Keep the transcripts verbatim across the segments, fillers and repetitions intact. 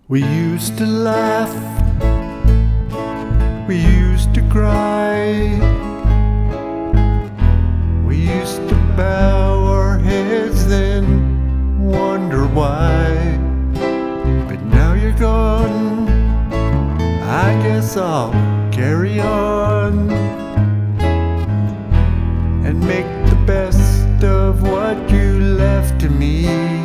We used to laugh, we used to cry, we used to bow our heads then wonder why. But now you're gone, I guess I'll carry on and make the best of what you left to me.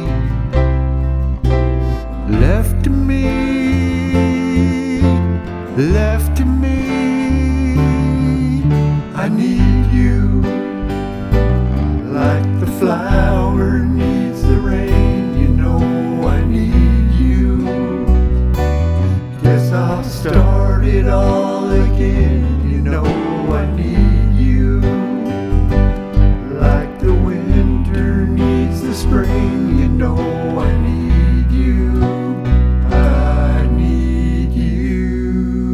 Left to me, left to me. I need you like the flower needs the rain. You know I need you. Guess I'll start it all again. You know I need you like the winter needs the spring. You know I need you. I need you.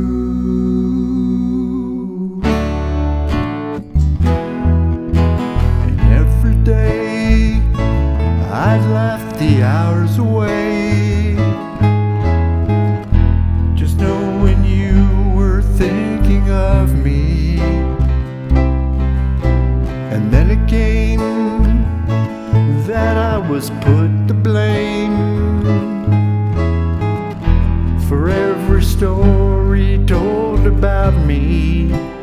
And every day I'd laugh the hours away, just knowing you were thinking of me. And then it came that I was put to blame for every story told about me.